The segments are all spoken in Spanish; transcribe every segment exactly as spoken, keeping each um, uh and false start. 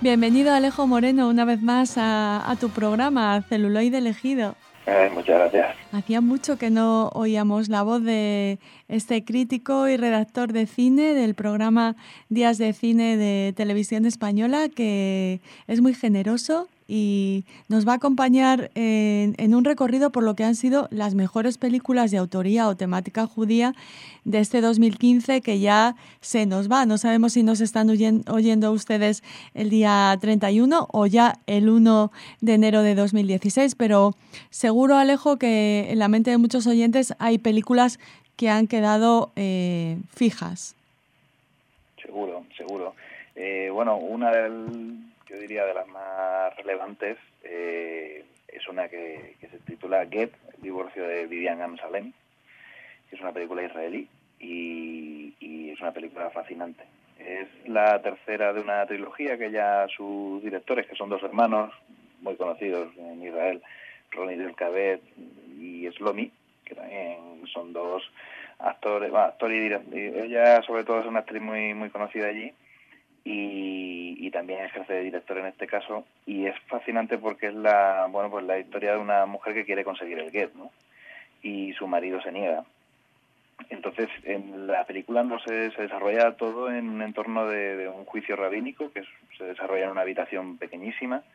Bienvenido Alejo Moreno una vez más a, a tu programa, Celuloide Elegido. Eh, muchas gracias. Hacía mucho que no oíamos la voz de este crítico y redactor de cine del programa Días de Cine de Televisión Española, que es muy generoso y nos va a acompañar en, en un recorrido por lo que han sido las mejores películas de autoría o temática judía de este dos mil quince, que ya se nos va. No sabemos si nos están oyendo, oyendo ustedes el día treinta y uno o ya el uno de enero de dos mil dieciséis, pero seguro, Alejo, que en la mente de muchos oyentes hay películas que han quedado eh, fijas. Seguro, seguro. Eh, bueno, una del, yo diría de las más relevantes eh, es una que, que se titula Get, el divorcio de Vivian Amsalem, que es una película israelí y, y es una película fascinante. Es la tercera de una trilogía que ya sus directores, que son dos hermanos muy conocidos en Israel, Ronnie Del Cabet y Shlomi, que también son dos actores, bueno, actor y director. Ella sobre todo es una actriz muy muy conocida allí y, y también ejerce de director en este caso, y es fascinante porque es la bueno pues la historia de una mujer que quiere conseguir el get, ¿no? Y su marido se niega. Entonces, en la película no se, se desarrolla todo en un entorno de, de un juicio rabínico que es, se desarrolla en una habitación pequeñísima.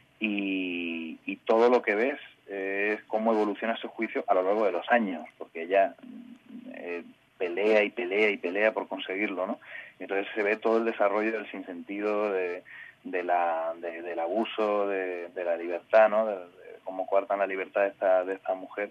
Y, y todo lo que ves eh, es cómo evoluciona ese juicio a lo largo de los años, porque ella eh, pelea y pelea y pelea por conseguirlo, ¿no? Y entonces se ve todo el desarrollo del sinsentido, de, de la, de, del abuso de, de la libertad, ¿no? De, de cómo coartan la libertad de esta, de esta mujer.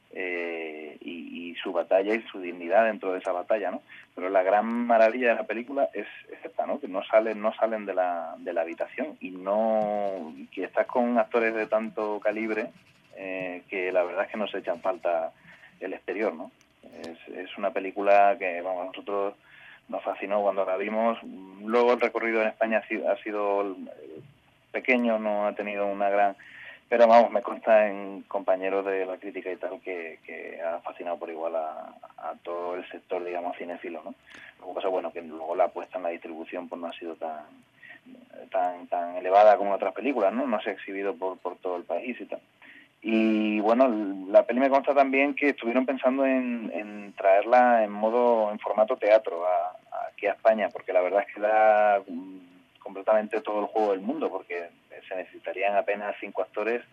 Eh, y, y su batalla y su dignidad dentro de esa batalla, ¿no? Pero la gran maravilla de la película es, es esta, ¿no? Que no salen, no salen de la, de la habitación y no que estás con actores de tanto calibre eh, que la verdad es que nos echan falta el exterior, ¿no? Es, es una película que, vamos, a nosotros nos fascinó cuando la vimos. Luego el recorrido en España ha sido, ha sido pequeño, no ha tenido una gran... Pero vamos, me consta en compañeros de la crítica y tal que, que ha fascinado por igual a, a todo el sector, digamos, cinéfilo, ¿no? Lo que pasa, bueno, que luego la apuesta en la distribución pues no ha sido tan tan tan elevada como otras películas, ¿no? No se ha exhibido por, por todo el país y tal. Y bueno, la peli me consta también que estuvieron pensando en, en traerla en modo, en formato teatro a, a aquí a España, porque la verdad es que da completamente todo el juego del mundo, porque se necesitarían apenas cinco actores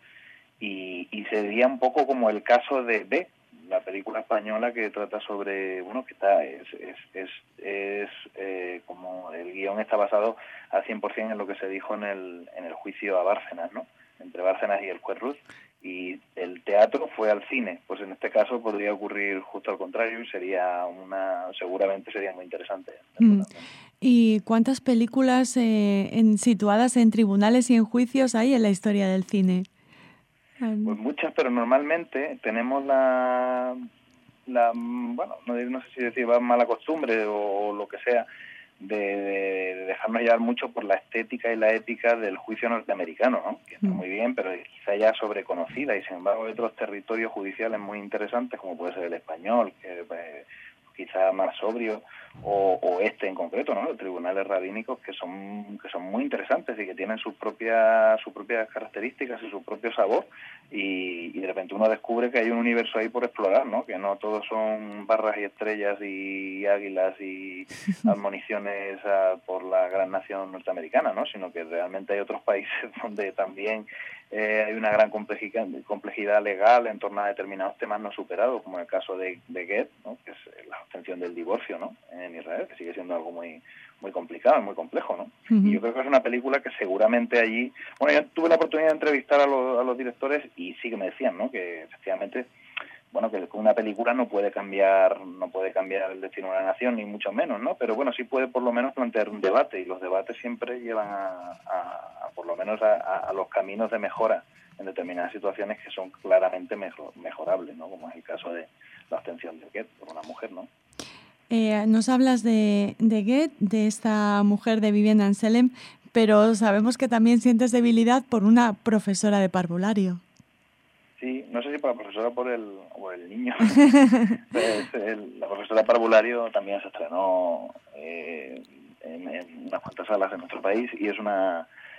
y, y sería un poco como el caso de B, la película española que trata sobre, bueno, que está, es, es, es, es eh, como el guión está basado al cien por ciento en lo que se dijo en el, en el juicio a Bárcenas, ¿no? Entre Bárcenas y el juez Ruz, y el teatro fue al cine. Pues en este caso podría ocurrir justo al contrario y sería una, seguramente sería muy interesante. Mm. ¿Y cuántas películas eh, en, situadas en tribunales y en juicios hay en la historia del cine? Pues muchas, pero normalmente tenemos la, la bueno, no, no sé si decir mala costumbre o, o lo que sea, de, de, de dejarnos llevar mucho por la estética y la ética del juicio norteamericano, ¿no? Que está muy bien, pero quizá ya sobreconocida, y sin embargo hay otros territorios judiciales muy interesantes, como puede ser el español, que pues, quizá más sobrio, o, o este en concreto, ¿no? Los tribunales rabínicos, que son que son muy interesantes y que tienen sus propias sus propias características y su propio sabor, y, y de repente uno descubre que hay un universo ahí por explorar, ¿no? Que no todos son barras y estrellas y águilas y admoniciones a, por la gran nación norteamericana, ¿no? Sino que realmente hay otros países donde también eh, hay una gran complejidad, complejidad legal en torno a determinados temas no superados, como el caso de, de Get, ¿no? Que es la obtención del divorcio, ¿no? En Israel, que sigue siendo algo muy muy complicado, muy complejo, ¿no? Uh-huh. Y yo creo que es una película que seguramente allí... Bueno, yo tuve la oportunidad de entrevistar a los, a los directores y sí que me decían, ¿no? Que efectivamente, bueno, que una película no puede cambiar no puede cambiar el destino de una nación, ni mucho menos, ¿no? Pero bueno, sí puede por lo menos plantear un debate, y los debates siempre llevan a, a, a por lo menos a, a los caminos de mejora en determinadas situaciones que son claramente mejor, mejorables, ¿no? Como es el caso de la obtención de Get por una mujer, ¿no? Eh, nos hablas de, de Get, de esta mujer de Vivian Amsalem, pero sabemos que también sientes debilidad por una profesora de parvulario. Sí, no sé si por la profesora o por el, por el niño. Pues el, la profesora parvulario también se estrenó eh, en, en unas cuantas salas en nuestro país, y es una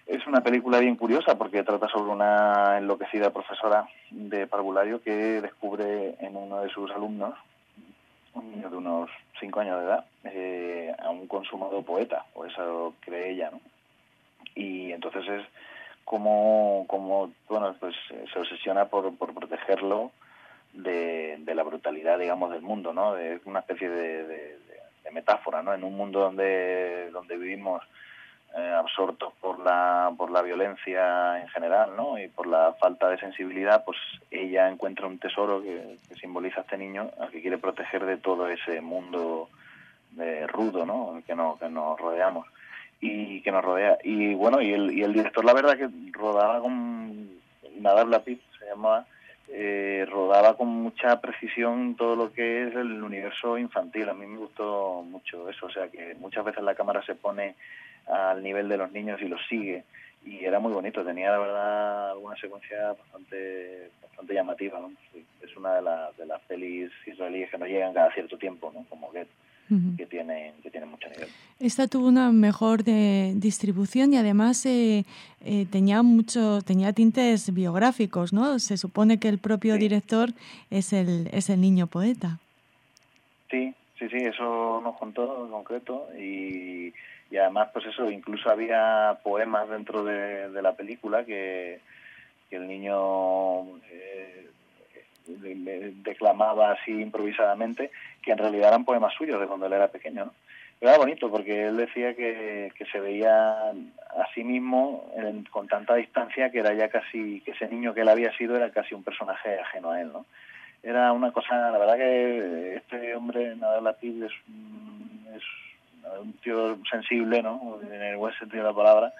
Es una película bien curiosa porque trata sobre una enloquecida profesora de parvulario que descubre en uno de sus alumnos, un niño de unos cinco años de edad, eh, a un consumado poeta, o eso cree ella, ¿no? Y entonces es como, como bueno, pues se obsesiona por, por protegerlo de, de la brutalidad, digamos, del mundo, ¿no? Es una especie de, de, de metáfora, ¿no? En un mundo donde, donde vivimos Eh, absortos por la por la violencia en general, ¿no? Y por la falta de sensibilidad, pues ella encuentra un tesoro que, que simboliza a este niño, al que quiere proteger de todo ese mundo eh, rudo, ¿no? Que nos que nos rodeamos y que nos rodea. Y bueno, y el y el director, la verdad que rodaba con Nadar Latif, se llamaba, eh, rodaba con mucha precisión todo lo que es el universo infantil. A mí me gustó mucho eso, o sea que muchas veces la cámara se pone al nivel de los niños y los sigue, y era muy bonito, tenía la verdad alguna secuencia bastante bastante llamativa, ¿no? Sí, es una de, la, de las pelis israelíes que nos llegan cada cierto tiempo, ¿no? Como Get, uh-huh. que tienen que tienen mucho nivel. Esta tuvo una mejor de distribución y además eh, eh, tenía mucho tenía tintes biográficos, ¿no? Se supone que el propio sí. director es el es el niño poeta. Sí, sí, sí, eso nos contó en concreto y Y además, pues eso, incluso había poemas dentro de, de la película que, que el niño eh, le, le declamaba así improvisadamente, que en realidad eran poemas suyos de cuando él era pequeño, ¿no? Pero era bonito porque él decía que, que se veía a sí mismo en, con tanta distancia que era ya casi, que ese niño que él había sido era casi un personaje ajeno a él, ¿no? Era una cosa, la verdad que este hombre, Nadar Latif, es, es un tío sensible, ¿no? En el buen sentido de la palabra,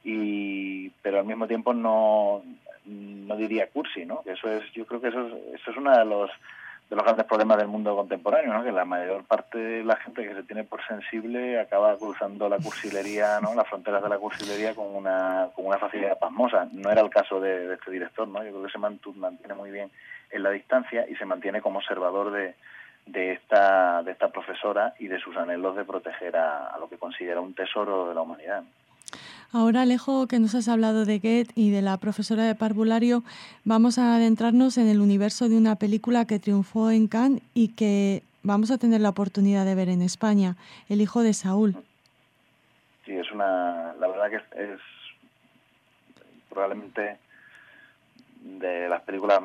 y pero al mismo tiempo no no diría cursi, ¿no? Que eso es, yo creo que eso es, eso es uno de los de los grandes problemas del mundo contemporáneo, ¿no? Que la mayor parte de la gente que se tiene por sensible acaba cruzando la cursilería, ¿no? Las fronteras de la cursilería con una con una facilidad pasmosa. No era el caso de, de este director, ¿no? Yo creo que se mantiene muy bien en la distancia y se mantiene como observador de de esta de esta profesora y de sus anhelos de proteger a, a lo que considera un tesoro de la humanidad. Ahora, Alejo, que nos has hablado de Goethe y de la profesora de parvulario, vamos a adentrarnos en el universo de una película que triunfó en Cannes y que vamos a tener la oportunidad de ver en España, El hijo de Saúl. Sí, es una, la verdad que es, es probablemente de las películas,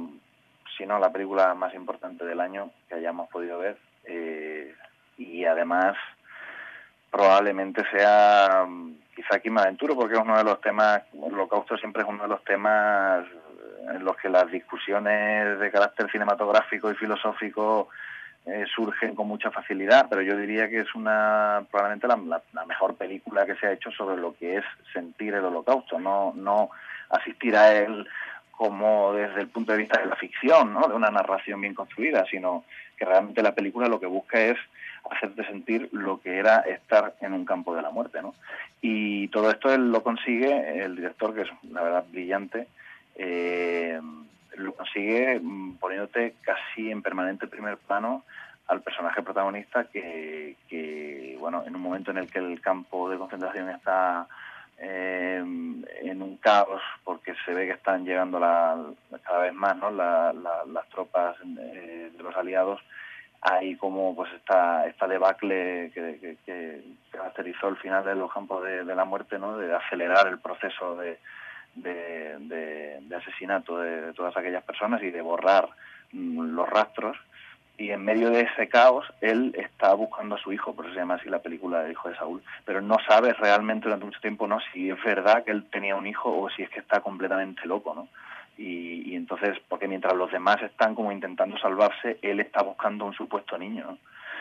si no la película más importante del año que hayamos podido ver, eh, y además probablemente sea, quizá aquí me aventuro porque es uno de los temas, el Holocausto siempre es uno de los temas en los que las discusiones de carácter cinematográfico y filosófico eh, surgen con mucha facilidad, pero yo diría que es una probablemente la, la, la mejor película que se ha hecho sobre lo que es sentir el Holocausto, no, no asistir a él como desde el punto de vista de la ficción, ¿no? De una narración bien construida, sino que realmente la película lo que busca es hacerte sentir lo que era estar en un campo de la muerte, ¿no? Y todo esto él lo consigue, el director, que es la verdad brillante, eh, lo consigue poniéndote casi en permanente primer plano al personaje protagonista que, que, bueno, en un momento en el que el campo de concentración está eh, en un caos, porque se ve que están llegando la, cada vez más, ¿no? la, la, las tropas eh, de los aliados, hay como pues esta esta debacle que, que, que caracterizó el final de los campos de, de la muerte, ¿no? De acelerar el proceso de de, de, de asesinato de, de todas aquellas personas y de borrar mmm, los rastros, y en medio de ese caos él está buscando a su hijo, por eso se llama así la película del hijo de Saúl, pero no sabe realmente durante mucho tiempo, ¿no?, si es verdad que él tenía un hijo o si es que está completamente loco, ¿no? Y, y entonces, porque mientras los demás están como intentando salvarse, él está buscando un supuesto niño, ¿no?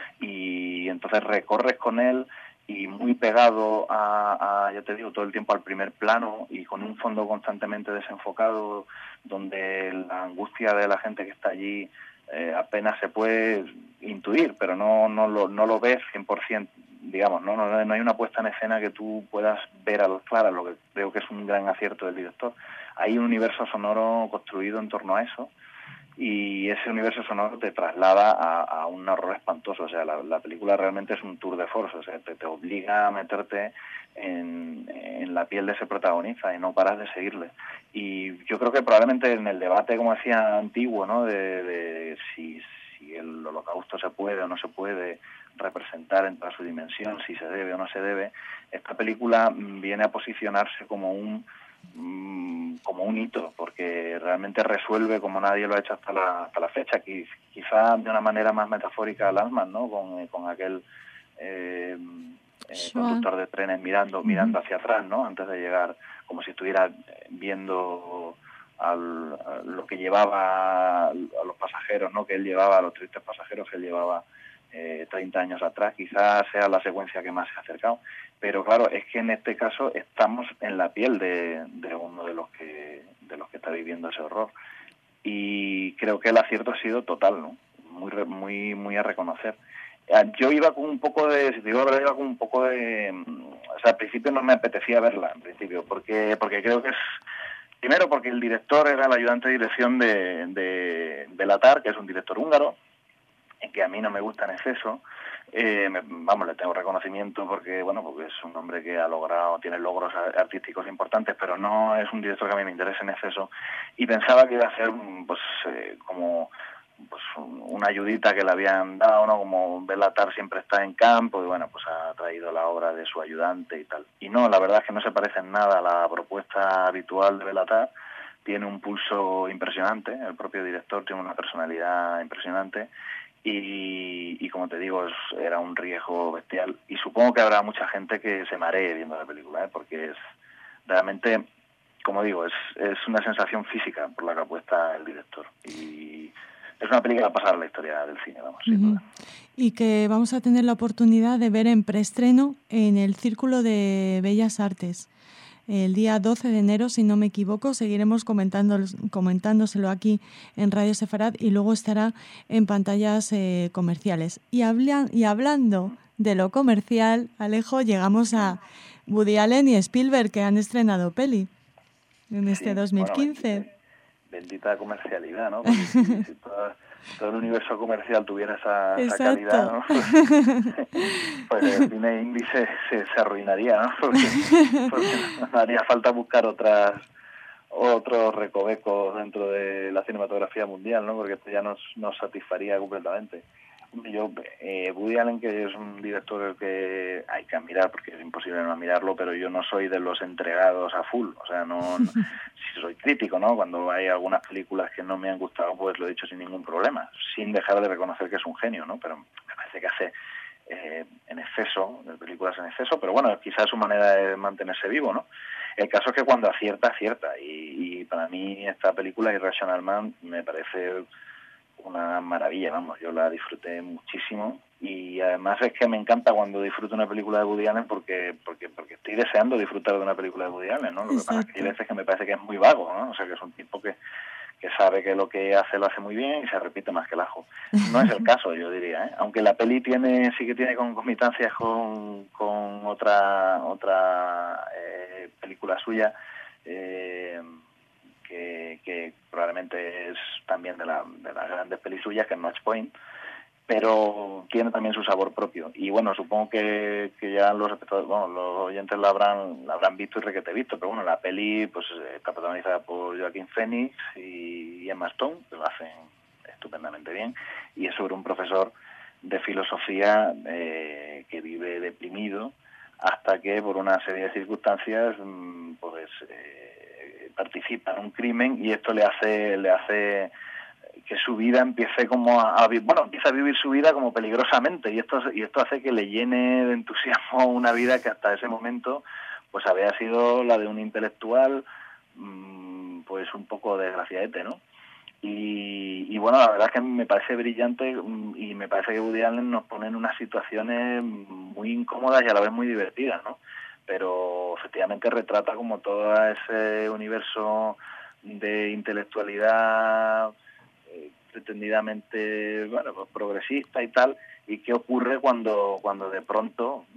Y entonces recorres con él y muy pegado a, a, ya te digo, todo el tiempo al primer plano y con un fondo constantemente desenfocado, donde la angustia de la gente que está allí eh, apenas se puede intuir, pero no no lo, no lo ves cien por ciento, digamos, ¿no? No, no hay una puesta en escena que tú puedas ver a los claras, lo que creo que es un gran acierto del director. Hay un universo sonoro construido en torno a eso y ese universo sonoro te traslada a, a un horror espantoso. O sea, la, la película realmente es un tour de force, o sea, te, te obliga a meterte en, en la piel de ese protagonista y no paras de seguirle. Y yo creo que probablemente en el debate, como decía, antiguo, ¿no?, de, de si, si el holocausto se puede o no se puede representar en toda su dimensión, si se debe o no se debe, esta película viene a posicionarse como un como un hito, porque realmente resuelve como nadie lo ha hecho hasta la hasta la fecha, quizá de una manera más metafórica al Altman, ¿no?, con, con aquel eh, eh, conductor de trenes mirando mirando hacia atrás, ¿no?, antes de llegar, como si estuviera viendo al, a lo que llevaba a los pasajeros, ¿no?, que él llevaba, a los tristes pasajeros que él llevaba eh, treinta años atrás. Quizás sea la secuencia que más se ha acercado, pero claro, es que en este caso estamos en la piel de, de uno de los que de los que está viviendo ese horror, y creo que el acierto ha sido total, ¿no?, muy muy muy a reconocer. Yo iba con un poco de, si te digo la verdad, iba con un poco de, o sea, al principio no me apetecía verla, en principio, porque porque creo que es, primero porque el director era el ayudante de dirección de, de Béla-Tarr, que es un director húngaro, que a mí no me gusta en exceso. Eh, me, vamos, le tengo reconocimiento porque, bueno, porque es un hombre que ha logrado, tiene logros artísticos importantes, pero no es un director que a mí me interese en exceso, y pensaba que iba a ser, pues, eh, como pues una ayudita que le habían dado, ¿no?, como Béla-Tarr siempre está en campo, y bueno, pues ha traído la obra de su ayudante y tal. Y no, la verdad es que no se parece en nada a la propuesta habitual de Béla-Tarr. Tiene un pulso impresionante, el propio director tiene una personalidad impresionante, y, y como te digo, es, era un riesgo bestial, y supongo que habrá mucha gente que se maree viendo la película, ¿eh?, porque es realmente, como digo, es, es una sensación física por la que apuesta el director, y es una película a pasar a la historia del cine, vamos, sin duda. Y que vamos a tener la oportunidad de ver en preestreno en el Círculo de Bellas Artes. El día doce de enero, si no me equivoco, seguiremos comentándoselo aquí en Radio Sefarad, y luego estará en pantallas eh, comerciales. Y, habla, y hablando de lo comercial, Alejo, llegamos a Woody Allen y Spielberg, que han estrenado peli en este sí, dos mil quince. Bueno, bendita, bendita comercialidad, ¿no? Porque si, si toda, todo el universo comercial tuviera esa, esa calidad, ¿no? Pues, pues el cine indie se, se, se arruinaría, ¿no? Porque, porque no haría falta buscar otras otros recovecos dentro de la cinematografía mundial, ¿no? Porque esto ya nos, nos satisfaría completamente. Yo, eh, Woody Allen, que es un director que hay que admirar, porque es imposible no admirarlo, pero yo no soy de los entregados a full, o sea, no, no si soy crítico, ¿no? Cuando hay algunas películas que no me han gustado, pues lo he dicho sin ningún problema, sin dejar de reconocer que es un genio, ¿no? Pero me parece que hace eh, en exceso, películas en exceso, pero bueno, quizás su manera de mantenerse vivo, ¿no? El caso es que cuando acierta, acierta, y, y para mí esta película, Irrational Man, me parece una maravilla, vamos, yo la disfruté muchísimo, y además es que me encanta cuando disfruto una película de Woody Allen porque porque porque estoy deseando disfrutar de una película de Woody Allen, ¿no? Lo que pasa es que hay veces que me parece que es muy vago, ¿no? O sea, que es un tipo que, que sabe que lo que hace lo hace muy bien y se repite más que el ajo. No es el caso, yo diría, ¿eh? Aunque la peli tiene sí que tiene concomitancias con, con otra otra eh, película suya, eh, Que, que probablemente es también de, la, de las grandes pelis suyas, que es Match Point, pero tiene también su sabor propio. Y bueno, supongo que, que ya los espectadores, bueno, los oyentes la habrán, la habrán visto y requete visto, pero bueno, la peli pues está protagonizada por Joaquin Phoenix y Emma Stone, que lo hacen estupendamente bien, y es sobre un profesor de filosofía eh, que vive deprimido hasta que por una serie de circunstancias pues eh, participa en un crimen, y esto le hace le hace que su vida empiece como a, a bueno empieza a vivir su vida como peligrosamente, y esto y esto hace que le llene de entusiasmo una vida que hasta ese momento pues había sido la de un intelectual pues un poco desgraciadete, ¿no? Y, y bueno, la verdad es que me parece brillante, y me parece que Woody Allen nos pone en unas situaciones muy incómodas y a la vez muy divertidas, ¿no? Pero efectivamente retrata como todo ese universo de intelectualidad eh, pretendidamente, bueno, pues progresista y tal, y qué ocurre cuando cuando de pronto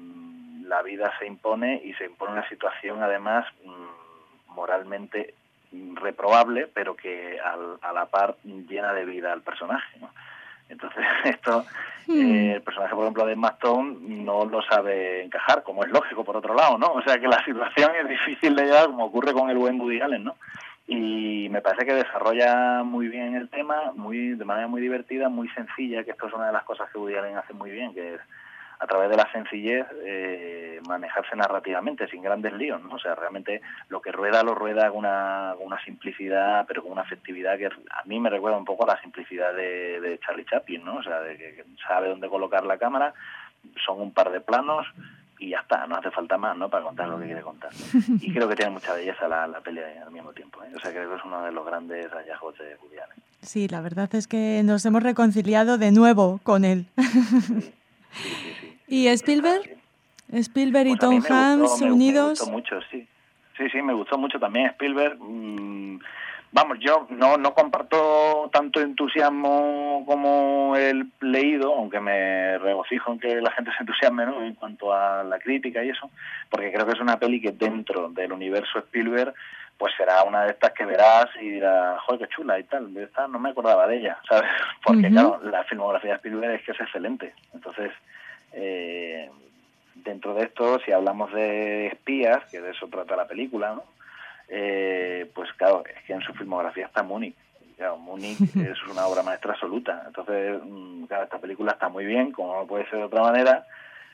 mmm, la vida se impone, y se impone una situación además mmm, moralmente reprobable, pero que al, a la par llena de vida al personaje, ¿no? Entonces esto, hmm. eh, el personaje, por ejemplo, de Emma Stone no lo sabe encajar, como es lógico por otro lado, ¿no? O sea que la situación es difícil de llevar, como ocurre con el buen Woody Allen, ¿no? Y me parece que desarrolla muy bien el tema, muy de manera muy divertida, muy sencilla, que esto es una de las cosas que Woody Allen hace muy bien, que es a través de la sencillez eh, manejarse narrativamente, sin grandes líos, ¿no? O sea, realmente lo que rueda, lo rueda con una, con una simplicidad, pero con una afectividad que a mí me recuerda un poco a la simplicidad de, de Charlie Chaplin, ¿no? O sea, de que, que sabe dónde colocar la cámara, son un par de planos y ya está, no hace falta más, ¿no?, para contar lo que quiere contar. Y creo que tiene mucha belleza la, la peli al mismo tiempo, ¿eh? O sea, creo que es uno de los grandes hallazgos de Woody Allen. Sí, la verdad es que nos hemos reconciliado de nuevo con él. Sí. Sí, sí, sí. ¿Y Spielberg? Spielberg y pues Tom Hanks me, unidos. Me gustó mucho, sí. Sí, sí, me gustó mucho también Spielberg. Mmm, vamos, yo no, no comparto tanto entusiasmo como el leído, aunque me regocijo en que la gente se entusiasme, ¿no?, en cuanto a la crítica y eso, porque creo que es una peli que dentro del universo Spielberg pues será una de estas que verás y dirás, joder, qué chula y tal, esta no me acordaba de ella, ¿sabes? Porque, uh-huh. claro, la filmografía de Spielberg es que es excelente. Entonces, eh, dentro de esto, si hablamos de espías, que de eso trata la película, ¿no?, eh, pues claro, es que en su filmografía está Múnich. Claro, Múnich es una obra maestra absoluta. Entonces, claro, esta película está muy bien, como no puede ser de otra manera,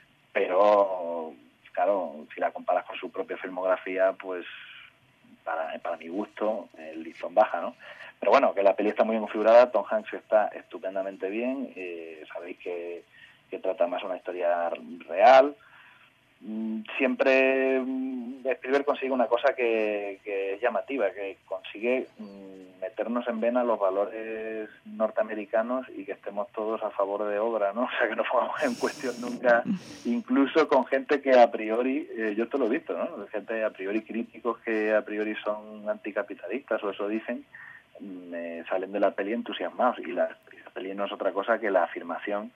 pero, claro, si la comparas con su propia filmografía, pues Para, para mi gusto, el listón baja, ¿no? Pero bueno, que la peli está muy bien configurada, Tom Hanks está estupendamente bien, eh, sabéis que, que trata más una historia real. Siempre Spielberg consigue una cosa que, que es llamativa, que consigue meternos en vena los valores norteamericanos y que estemos todos a favor de obra, ¿no? O sea, que no pongamos en cuestión nunca, incluso con gente que a priori, eh, yo esto lo he visto, ¿no?, gente a priori críticos que a priori son anticapitalistas o eso dicen, me salen de la peli entusiasmados, y la, la peli no es otra cosa que la afirmación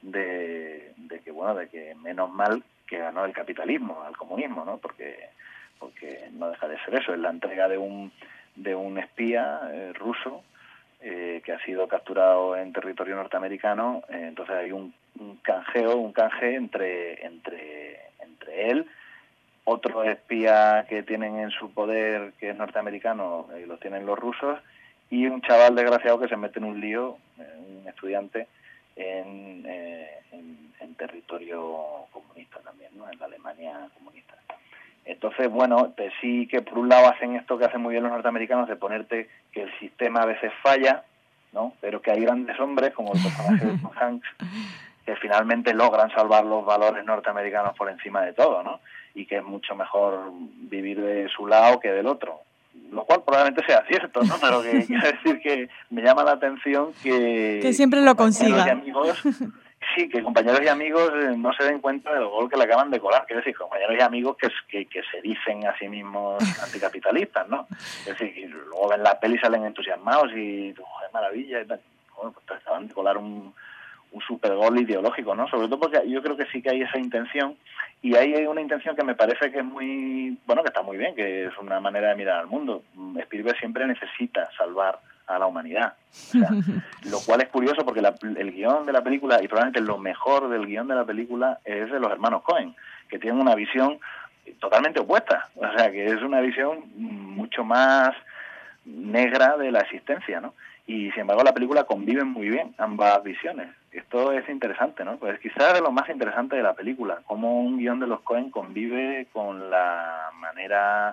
de, de que, bueno, de que menos mal que ganó el capitalismo al comunismo, ¿no? Porque porque no deja de ser eso, es la entrega de un de un espía eh, ruso eh, que ha sido capturado en territorio norteamericano. Eh, entonces hay un, un canjeo, un canje entre entre entre él, otro espía que tienen en su poder que es norteamericano y eh, los tienen los rusos, y un chaval desgraciado que se mete en un lío, eh, un estudiante en, eh, en, en territorio comunista también, ¿no?, en la Alemania comunista. Entonces, bueno, pues sí que por un lado hacen esto que hacen muy bien los norteamericanos, de ponerte que el sistema a veces falla, ¿no?, pero que hay grandes hombres, como el personaje de Tom Hanks, que finalmente logran salvar los valores norteamericanos por encima de todo, ¿no?, y que es mucho mejor vivir de su lado que del otro. Lo cual probablemente sea cierto, ¿no? Pero que quiero decir que me llama la atención que... Que siempre lo consiga. Y amigos, sí, que compañeros y amigos eh, no se den cuenta del gol que le acaban de colar. Quiero decir, compañeros y amigos que, que, que se dicen a sí mismos anticapitalistas, ¿no? Es decir, y luego ven la peli y salen entusiasmados y, joder, maravilla y tal. Bueno, pues te acaban de colar un... un super gol ideológico, ¿no? Sobre todo porque yo creo que sí que hay esa intención, y ahí hay una intención que me parece que es muy, bueno, que está muy bien, que es una manera de mirar al mundo. Spielberg siempre necesita salvar a la humanidad, o sea, lo cual es curioso porque la, el guión de la película, y probablemente lo mejor del guión de la película, es de los hermanos Coen, que tienen una visión totalmente opuesta, o sea, que es una visión mucho más negra de la existencia, ¿no? Y sin embargo la película convive muy bien ambas visiones. Esto es interesante, ¿no? Pues quizás de lo más interesante de la película, cómo un guión de los Coen convive con la manera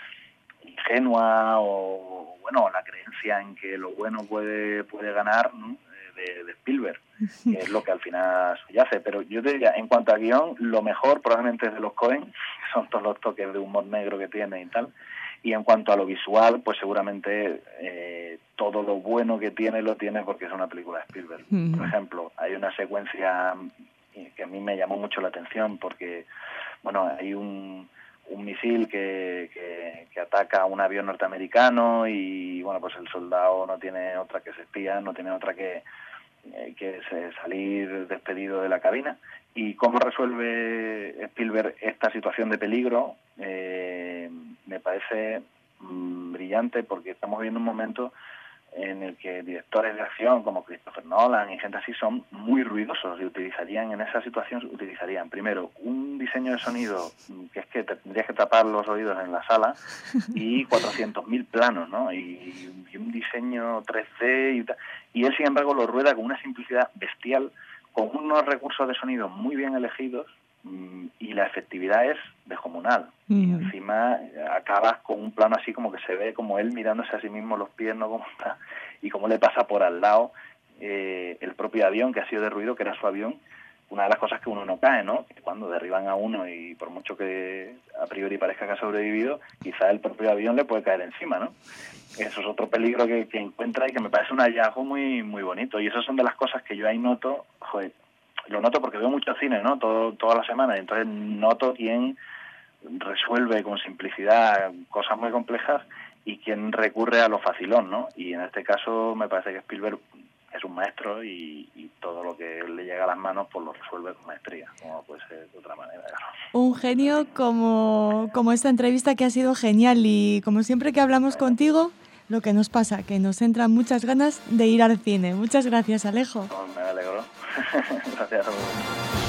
ingenua o, bueno, la creencia en que lo bueno puede puede ganar, ¿no?, de, de Spielberg, que es lo que al final subyace. Pero yo te diría, en cuanto a guión, lo mejor probablemente es de los Coen, son todos los toques de humor negro que tiene y tal. Y en cuanto a lo visual, pues seguramente eh, todo lo bueno que tiene lo tiene porque es una película de Spielberg. Mm. Por ejemplo, hay una secuencia que a mí me llamó mucho la atención porque, bueno, hay un, un misil que, que, que ataca a un avión norteamericano y, bueno, pues el soldado no tiene otra que se espía, no tiene otra que, eh, que salir despedido de la cabina. ¿Y cómo resuelve Spielberg esta situación de peligro? Eh, me parece mmm, brillante, porque estamos viendo un momento en el que directores de acción como Christopher Nolan y gente así son muy ruidosos y utilizarían en esa situación, utilizarían primero un diseño de sonido que es que tendrías que tapar los oídos en la sala y cuatrocientos mil planos, ¿no? Y, y un diseño tres D y tal. Y él, sin embargo, lo rueda con una simplicidad bestial, con unos recursos de sonido muy bien elegidos, y la efectividad es descomunal. Mm. Y encima acabas con un plano así como que se ve como él mirándose a sí mismo los pies, ¿no? Como está, y cómo le pasa por al lado eh, el propio avión que ha sido derruido, que era su avión. Una de las cosas que uno no cae, ¿no? Que cuando derriban a uno y por mucho que a priori parezca que ha sobrevivido, quizá el propio avión le puede caer encima, ¿no? Eso es otro peligro que, que encuentra y que me parece un hallazgo muy muy bonito. Y esas son de las cosas que yo ahí noto, joder, lo noto porque veo mucho cine, ¿no? Todo, toda la semana, y entonces noto quién resuelve con simplicidad cosas muy complejas y quién recurre a lo facilón, ¿no? Y en este caso me parece que Spielberg es un maestro y, y todo lo que le llega a las manos pues lo resuelve con maestría, como puede ser de otra manera. Un genio como, como esta entrevista que ha sido genial, y como siempre que hablamos bueno. contigo, lo que nos pasa, que nos entran muchas ganas de ir al cine. Muchas gracias, Alejo. Me alegro. Gracias a vos.